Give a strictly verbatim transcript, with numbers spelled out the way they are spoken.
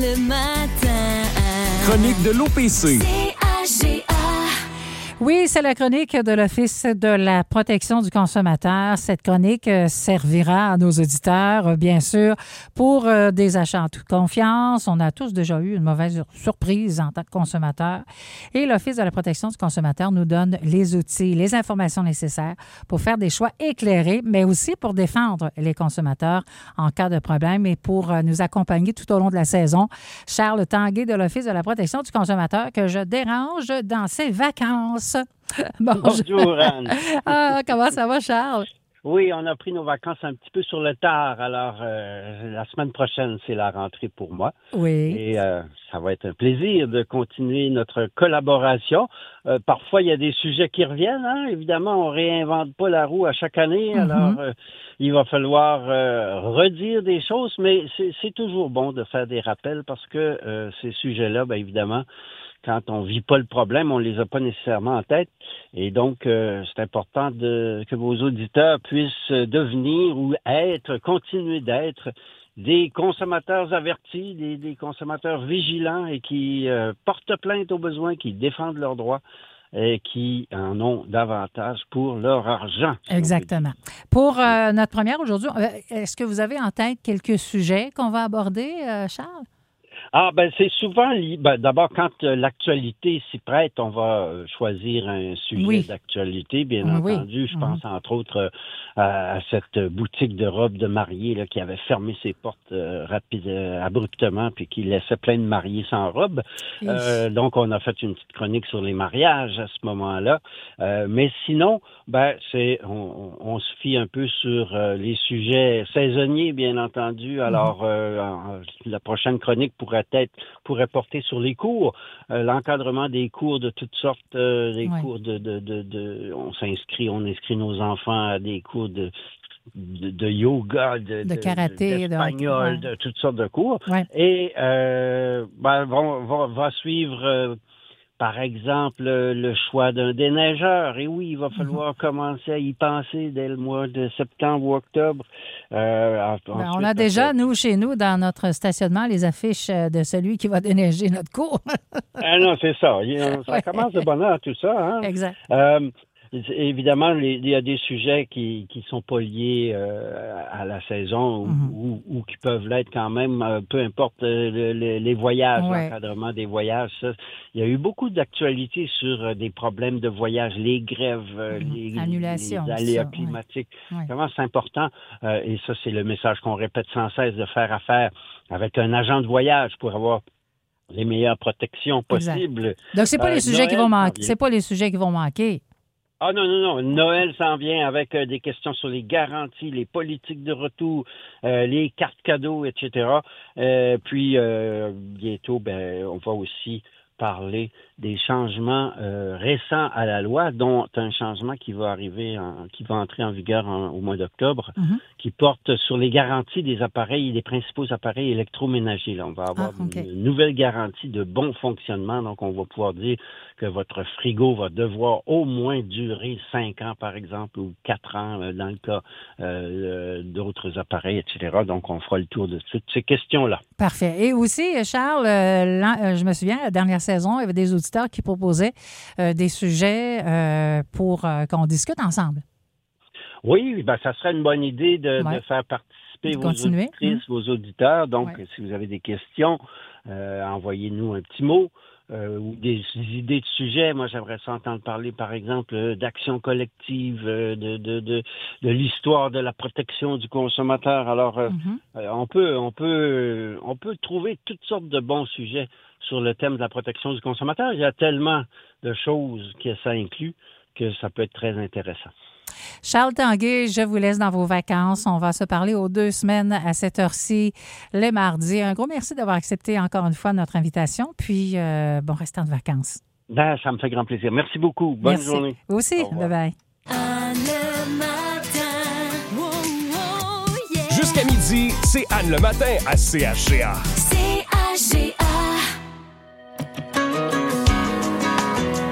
le matin. Chronique de l'O P C. C H G A. Oui, c'est la chronique de l'Office de la protection du consommateur. Cette chronique euh, servira à nos auditeurs, euh, bien sûr, pour euh, des achats en toute confiance. On a tous déjà eu une mauvaise surprise en tant que consommateur. Et l'Office de la protection du consommateur nous donne les outils, les informations nécessaires pour faire des choix éclairés, mais aussi pour défendre les consommateurs en cas de problème et pour euh, nous accompagner tout au long de la saison. Charles Tanguay de l'Office de la protection du consommateur que je dérange dans ses vacances. Bonjour, Bonjour Anne. Ah, comment ça va, Charles? Oui, on a pris nos vacances un petit peu sur le tard. Alors, euh, la semaine prochaine, c'est la rentrée pour moi. Oui. Et euh, ça va être un plaisir de continuer notre collaboration. Euh, parfois, il y a des sujets qui reviennent. Hein? Évidemment, on réinvente pas la roue à chaque année. Mm-hmm. Alors, euh, il va falloir euh, redire des choses, mais c'est, c'est toujours bon de faire des rappels parce que euh, ces sujets-là, bien évidemment, quand on vit pas le problème, on les a pas nécessairement en tête. Et donc, euh, c'est important de, que vos auditeurs puissent devenir ou être, continuer d'être des consommateurs avertis, des, des consommateurs vigilants et qui euh, portent plainte aux besoins, qui défendent leurs droits et qui en ont davantage pour leur argent. Exactement. Pour euh, notre première aujourd'hui, est-ce que vous avez en tête quelques sujets qu'on va aborder, euh, Charles? Ah, ben c'est souvent... Ben, d'abord, quand euh, l'actualité s'y prête, on va euh, choisir un sujet oui. d'actualité, bien oui. entendu. Je mmh. pense, entre autres, euh, à cette boutique de robes de mariée là, qui avait fermé ses portes euh, rapide, euh, abruptement puis qui laissait plein de mariés sans robe. Euh, donc, on a fait une petite chronique sur les mariages à ce moment-là. Euh, mais sinon, ben c'est on, on se fie un peu sur euh, les sujets saisonniers, bien entendu. Alors, mmh. euh, en, la prochaine chronique pourrait être pourrait porter sur les cours, euh, l'encadrement des cours de toutes sortes, euh, des oui. cours de, de, de, de, on s'inscrit, on inscrit nos enfants à des cours de de, de yoga, de, de karaté, de, d'espagnol, de, ouais. de toutes sortes de cours. Ouais. Et euh, ben, va, va, va suivre euh, par exemple, le choix d'un déneigeur. Et oui, il va falloir mm-hmm. commencer à y penser dès le mois de septembre ou octobre. Euh, ensuite, ben, on a déjà, nous, chez nous, dans notre stationnement, les affiches de celui qui va déneiger notre cour. Ah non, c'est ça. Ça ouais. commence de bonne heure, tout ça. Hein? Exact. Euh, Évidemment, il y a des sujets qui qui sont pas liés euh, à la saison ou, mm-hmm. ou, ou qui peuvent l'être quand même, euh, peu importe euh, les, les voyages, ouais. l'encadrement des voyages. Ça. Il y a eu beaucoup d'actualités sur euh, des problèmes de voyage, les grèves, euh, mm-hmm. les, Annulation, les aléas ça, climatiques. Ouais. Vraiment, c'est important. Euh, et ça, c'est le message qu'on répète sans cesse, de faire affaire avec un agent de voyage pour avoir les meilleures protections possibles. Exact. Donc, c'est pas euh, les sujets Noël, qui vont manquer. C'est pas les sujets qui vont manquer. Ah non, non, non. Noël s'en vient avec euh, des questions sur les garanties, les politiques de retour, euh, les cartes cadeaux, et cetera. Euh, puis, euh, bientôt, ben, on va aussi parler des changements euh, récents à la loi, dont un changement qui va arriver, en, qui va entrer en vigueur en, au mois d'octobre, mm-hmm. qui porte sur les garanties des appareils, des principaux appareils électroménagers. Là, on va avoir ah, okay. une nouvelle garantie de bon fonctionnement, donc on va pouvoir dire que votre frigo va devoir au moins durer cinq ans, par exemple, ou quatre ans, euh, dans le cas euh, d'autres appareils, et cetera. Donc, on fera le tour de toutes ces questions-là. Parfait. Et aussi, Charles, euh, je me souviens, la dernière saison, il y avait des auditeurs qui proposaient euh, des sujets euh, pour euh, qu'on discute ensemble. Oui, ben, ça serait une bonne idée de, ouais. de faire participer de vos continuer. auditrices, mmh. vos auditeurs. Donc, ouais. si vous avez des questions, euh, envoyez-nous un petit mot. Euh, ou des, des idées de sujets. Moi, j'aimerais ça entendre parler, par exemple, euh, d'action collective, euh, de, de, de, de l'histoire de la protection du consommateur. Alors, euh, mm-hmm. euh, on peut, on peut, on peut trouver toutes sortes de bons sujets sur le thème de la protection du consommateur. Il y a tellement de choses que ça inclut que ça peut être très intéressant. Charles Tanguay, je vous laisse dans vos vacances. On va se parler aux deux semaines à cette heure-ci, les mardis. Un gros merci d'avoir accepté encore une fois notre invitation. Puis, euh, bon restant de vacances. Ben, ça me fait grand plaisir. Merci beaucoup. Bonne merci. journée. Vous aussi. Bye-bye. Anne le matin. Wow, wow, yeah. Jusqu'à midi, c'est Anne le matin à C H G A.